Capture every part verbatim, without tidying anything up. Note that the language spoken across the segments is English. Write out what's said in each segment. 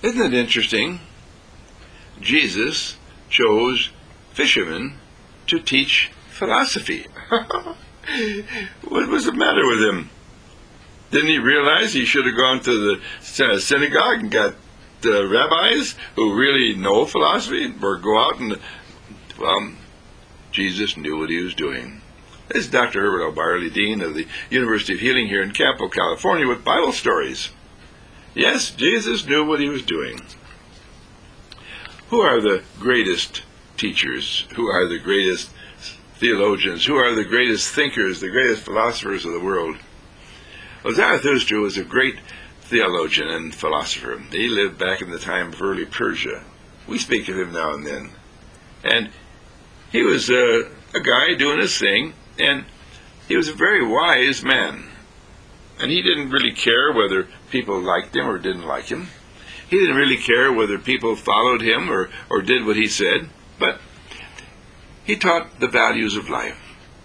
Isn't it interesting? Jesus chose fishermen to teach philosophy. What was the matter with him? Didn't he realize he should have gone to the synagogue and got the rabbis who really know philosophy, or go out and, well, Jesus knew what he was doing. This is Doctor Herbert L. Barley, Dean of the University of Healing here in Campo, California, with Bible stories. Yes, Jesus knew what he was doing. Who are the greatest teachers? Who are the greatest theologians? Who are the greatest thinkers, the greatest philosophers of the world? Well, Zarathustra was a great theologian and philosopher. He lived back in the time of early Persia. We speak of him now and then. And he was a, a guy doing his thing, and he was a very wise man. And he didn't really care whether people liked him or didn't like him. He didn't really care whether people followed him or, or did what he said, but he taught the values of life.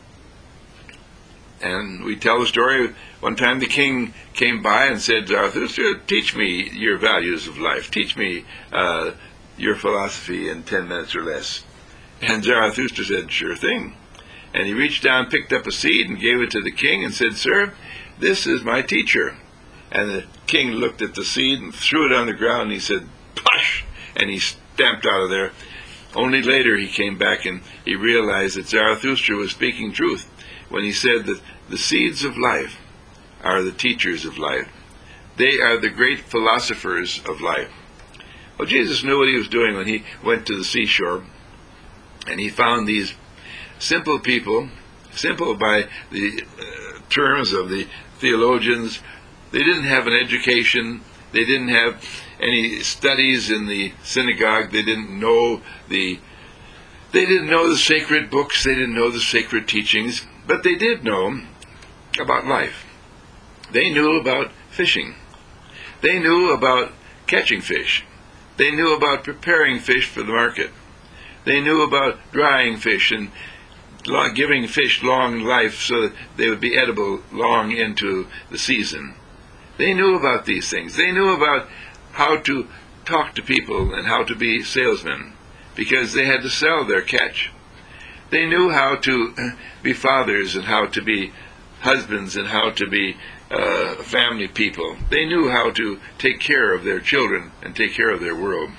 And we tell the story, one time the king came by and said, Zarathustra, teach me your values of life. Teach me uh, your philosophy in ten minutes or less. And Zarathustra said, sure thing. And he reached down, picked up a seed, and gave it to the king and said, sir, this is my teacher. And the king looked at the seed and threw it on the ground, and he said, push! And he stamped out of there. Only later he came back and he realized that Zarathustra was speaking truth when he said that the seeds of life are the teachers of life. They are the great philosophers of life. Well, Jesus knew what he was doing when he went to the seashore, and he found these simple people, simple by the uh, terms of the theologians. They didn't have an education. They didn't have any studies in the synagogue. They didn't know the they didn't know the sacred books. They didn't know the sacred teachings. But they did know about life. They knew about fishing. They knew about catching fish. They knew about preparing fish for the market. They knew about drying fish and giving fish long life so that they would be edible long into the season. They knew about these things. They knew about how to talk to people and how to be salesmen, because they had to sell their catch. They knew how to be fathers and how to be husbands and how to be uh, family people. They knew how to take care of their children and take care of their world.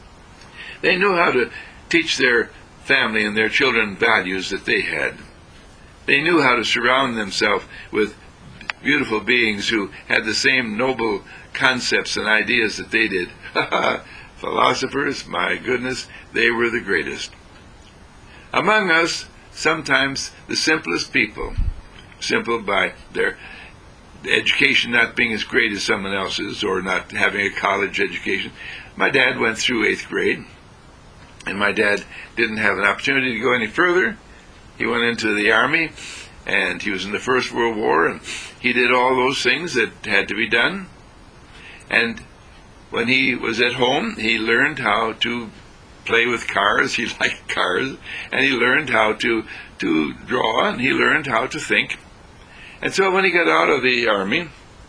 They knew how to teach their family and their children values that they had. They knew how to surround themselves with beautiful beings who had the same noble concepts and ideas that they did. Philosophers, my goodness, they were the greatest. Among us, sometimes the simplest people, simple by their education not being as great as someone else's or not having a college education. My dad went through eighth grade, and my dad didn't have an opportunity to go any further. He went into the Army, and he was in the First World War, and he did all those things that had to be done. And when he was at home, he learned how to play with cars. He liked cars. And he learned how to, to draw, and he learned how to think. And so when he got out of the Army,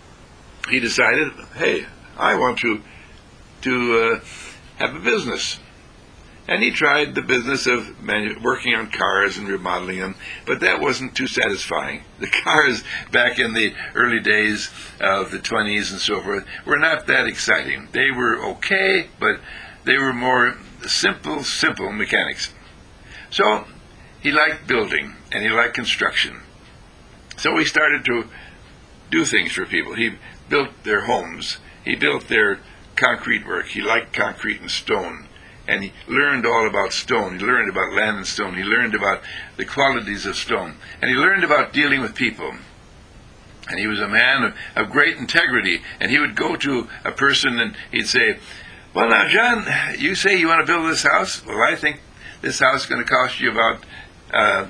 he decided, hey, I want to, to uh, have a business. And he tried the business of manu- working on cars and remodeling them, but that wasn't too satisfying. The cars back in the early days of the twenties and so forth were not that exciting. They were okay, but they were more simple, simple mechanics. So he liked building, and he liked construction. So he started to do things for people. He built their homes. He built their concrete work. He liked concrete and stone. And he learned all about stone. He learned about land and stone. He learned about the qualities of stone. And he learned about dealing with people. And he was a man of, of great integrity. And he would go to a person and he'd say, well, now, John, you say you want to build this house? Well, I think this house is going to cost you about, uh,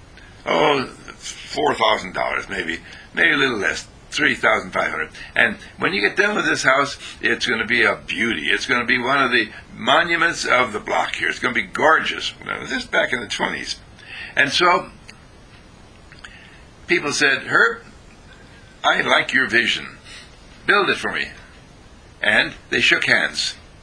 oh, four thousand dollars maybe, maybe a little less. three thousand five hundred dollars. And when you get done with this house, it's going to be a beauty. It's going to be one of the monuments of the block here. It's going to be gorgeous. Now, this is back in the twenties. And so people said, Herb, I like your vision. Build it for me. And they shook hands.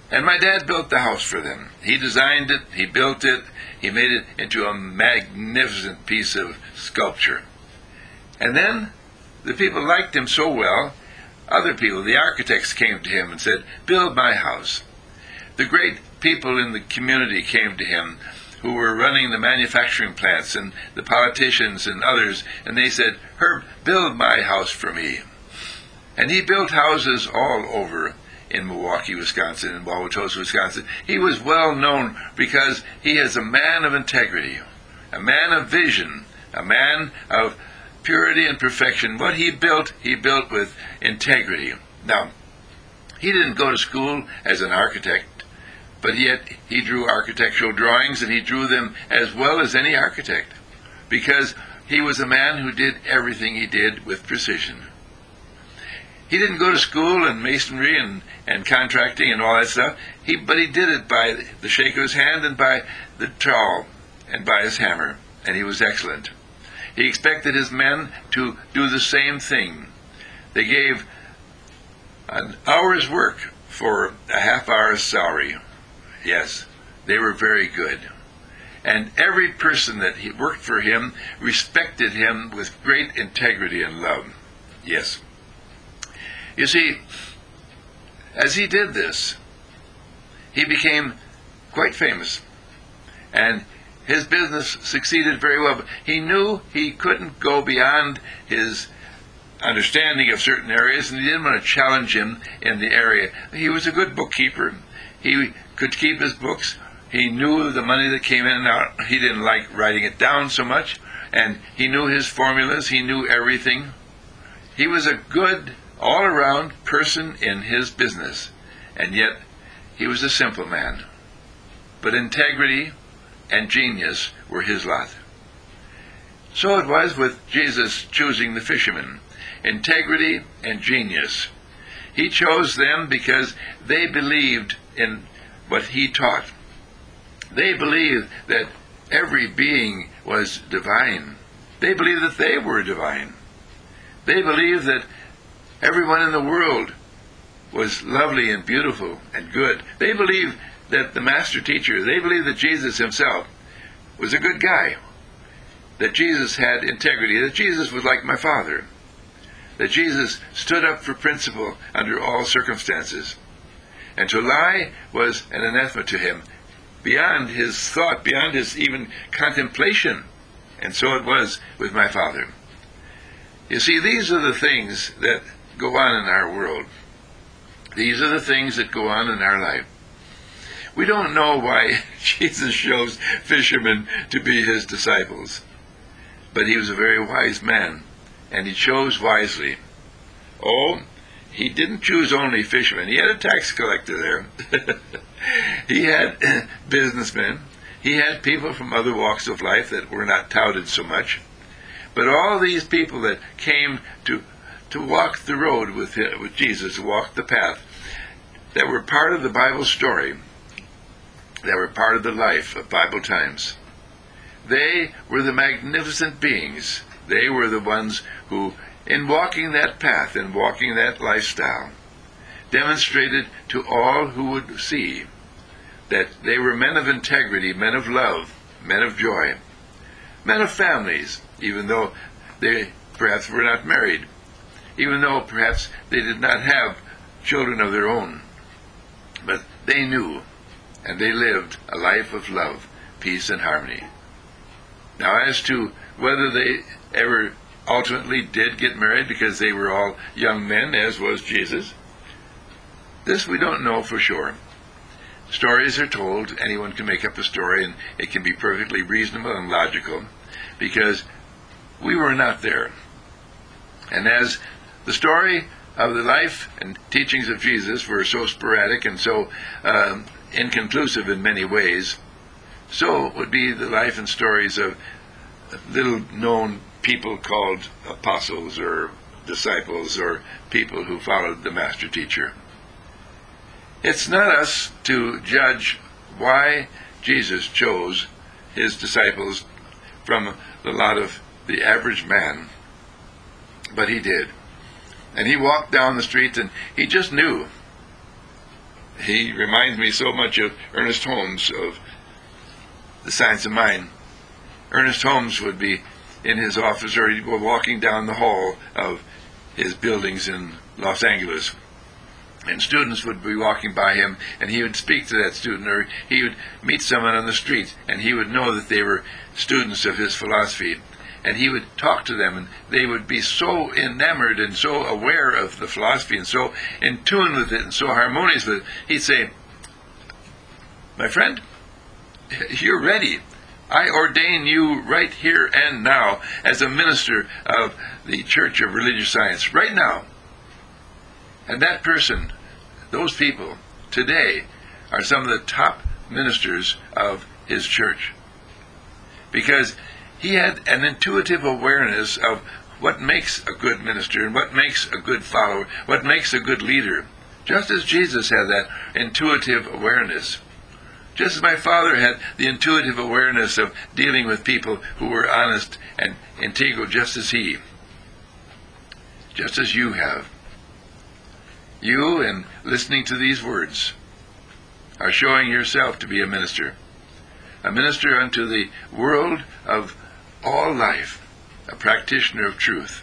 And my dad built the house for them. He designed it, he built it, he made it into a magnificent piece of sculpture. And then the people liked him so well, other people, the architects, came to him and said, "Build my house." The great people in the community came to him who were running the manufacturing plants and the politicians and others, and they said, "Herb, build my house for me." And he built houses all over in Milwaukee, Wisconsin, in Wauwatosa, Wisconsin. He was well known because he is a man of integrity, a man of vision, a man of purity and perfection. What he built, he built with integrity. Now, he didn't go to school as an architect, but yet he drew architectural drawings, and he drew them as well as any architect, because he was a man who did everything he did with precision. He didn't go to school in masonry and, and contracting and all that stuff, he, but he did it by the shake of his hand and by the trowel and by his hammer, and he was excellent. He expected his men to do the same thing. They gave an hour's work for a half hour's salary. Yes, they were very good. And every person that he worked for him respected him with great integrity and love. Yes. You see, as he did this, he became quite famous, and his business succeeded very well. But he knew he couldn't go beyond his understanding of certain areas, and he didn't want to challenge him in the area. He was a good bookkeeper. He could keep his books. He knew the money that came in and out. He didn't like writing it down so much, and he knew his formulas. He knew everything. He was a good all-around person in his business, and yet he was a simple man. But integrity and genius were his lot. So it was with Jesus choosing the fishermen. Integrity and genius. He chose them because they believed in what he taught. They believed that every being was divine. They believed that they were divine. They believed that everyone in the world was lovely and beautiful and good. They believed that the master teacher, they believed that Jesus himself was a good guy, that Jesus had integrity, that Jesus was like my father, that Jesus stood up for principle under all circumstances. And to lie was an anathema to him, beyond his thought, beyond his even contemplation. And so it was with my father. You see, these are the things that go on in our world. These are the things that go on in our life. We don't know why Jesus chose fishermen to be his disciples, but he was a very wise man, and he chose wisely. Oh, he didn't choose only fishermen. He had a tax collector there. He had businessmen. He had people from other walks of life that were not touted so much. But all these people that came to to walk the road with him, with Jesus, to walk the path, that were part of the Bible story, that were part of the life of Bible times. They were the magnificent beings. They were the ones who, in walking that path, in walking that lifestyle, demonstrated to all who would see that they were men of integrity, men of love, men of joy, men of families, even though they perhaps were not married, even though perhaps they did not have children of their own. But they knew, and they lived a life of love, peace, and harmony. Now, as to whether they ever ultimately did get married, because they were all young men, as was Jesus, this we don't know for sure. Stories are told. Anyone can make up a story, and it can be perfectly reasonable and logical, because we were not there. And as the story of the life and teachings of Jesus were so sporadic and so uh, inconclusive in many ways, so would be the life and stories of little-known people called apostles or disciples or people who followed the master teacher. It's not us to judge why Jesus chose his disciples from the lot of the average man, but he did. And he walked down the streets, and he just knew He reminds me so much of Ernest Holmes of The Science of Mind. Ernest Holmes would be in his office, or he'd go walking down the hall of his buildings in Los Angeles, and students would be walking by him, and he would speak to that student, or he would meet someone on the street, and he would know that they were students of his philosophy, and he would talk to them, and they would be so enamored and so aware of the philosophy and so in tune with it and so harmonious with it. He'd say, "My friend, you're ready. I ordain you right here and now as a minister of the Church of Religious Science, right now." And that person, those people, today, are some of the top ministers of his church. Because he had an intuitive awareness of what makes a good minister and what makes a good follower, what makes a good leader. Just as Jesus had that intuitive awareness. Just as my father had the intuitive awareness of dealing with people who were honest and integral, just as he. Just as you have. You, in listening to these words, are showing yourself to be a minister. A minister unto the world of all life, a practitioner of truth.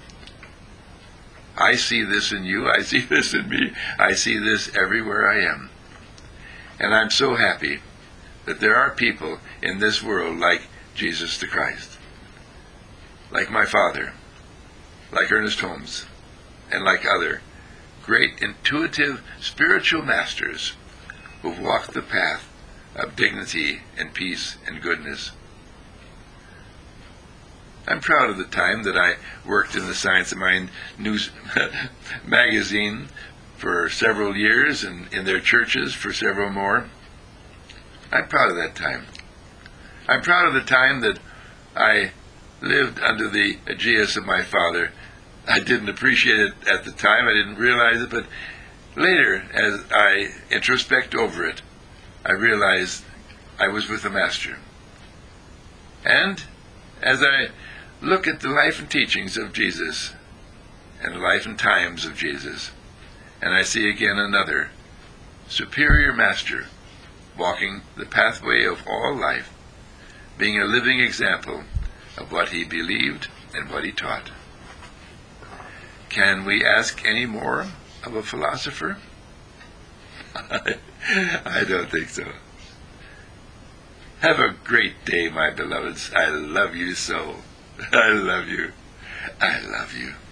I see this in you, I see this in me, I see this everywhere I am. And I'm so happy that there are people in this world like Jesus the Christ, like my father, like Ernest Holmes, and like other great intuitive spiritual masters who've walked the path of dignity and peace and goodness. I'm proud of the time that I worked in the Science of Mind news magazine for several years, and in their churches for several more. I'm proud of that time. I'm proud of the time that I lived under the aegis of my father. I didn't appreciate it at the time, I didn't realize it, but later, as I introspect over it, I realized I was with the Master. And as I look at the life and teachings of Jesus, and the life and times of Jesus, and I see again another superior master walking the pathway of all life, being a living example of what he believed and what he taught. Can we ask any more of a philosopher? I don't think so. Have a great day, my beloveds. I love you so. I love you. I love you.